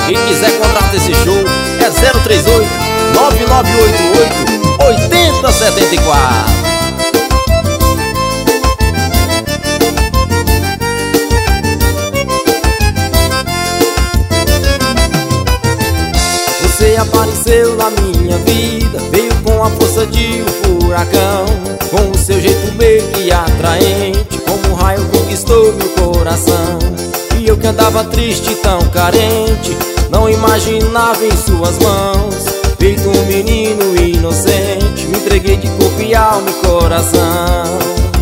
Quem quiser contratar esse show é 038 9988 8074. Você apareceu na minha vida, veio com a força de um furacão, com o seu jeito meio que atraente, como um raio conquistou meu coração. E eu que andava triste, tão carente, não imaginava em suas mãos, feito um menino inocente, me entreguei de corpo e alma e coração.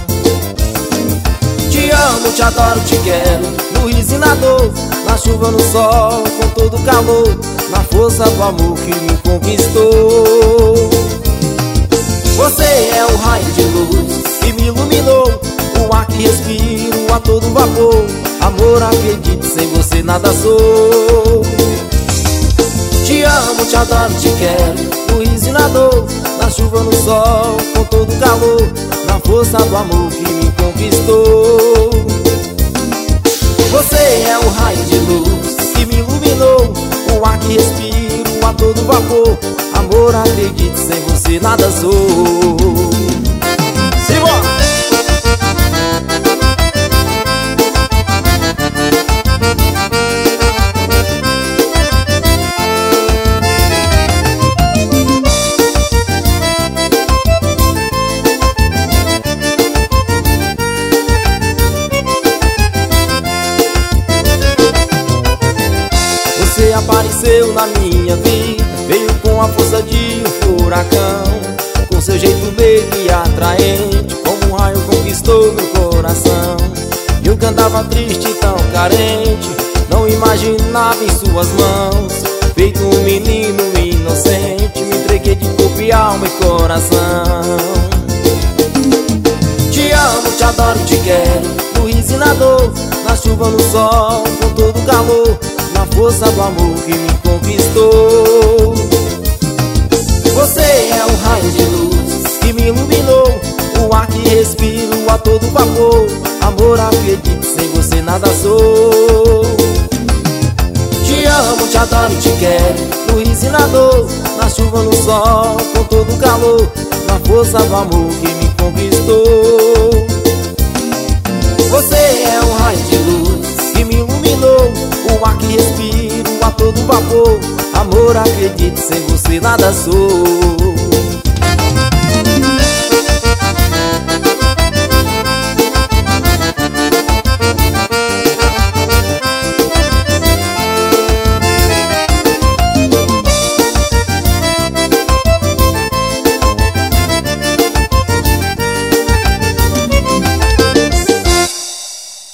Te amo, te adoro, te quero, no riso e na dor, na chuva, no sol, com todo o calor, na força do amor que me conquistou. Você é o raio de luz que me iluminou, o ar que respiro a todo vapor. Amor, acredite, sem você nada sou. Te amo, te adoro, te quero, no riso e na dor, na chuva, no sol, com todo o calor, na força do amor que me conquistou. Você é o raio de luz que me iluminou, o ar que respiro a todo vapor. Amor, acredite, sem você nada sou. Simbora! Você apareceu na minha vida, veio com a força de um furacão, com seu jeito meio que atraente, como um raio conquistou meu coração. E eu que andava triste, tão carente, não imaginava em suas mãos, feito um menino inocente, me entreguei de corpo e alma e coração. Te amo, te adoro, te quero, no riso e na dor, na chuva, no sol, com todo o calor, na força do amor que me conquistou. Você é o raio de luz que me iluminou, o ar que respiro a todo vapor. Amor, acredite, sem você nada sou. Te amo, te adoro, te quero, no riso e na dor, na chuva, no sol, com todo o calor, na força do amor que me conquistou. Você é um raio de luz que me iluminou, o ar que respiro a todo vapor. Amor, acredite, sem você nada sou.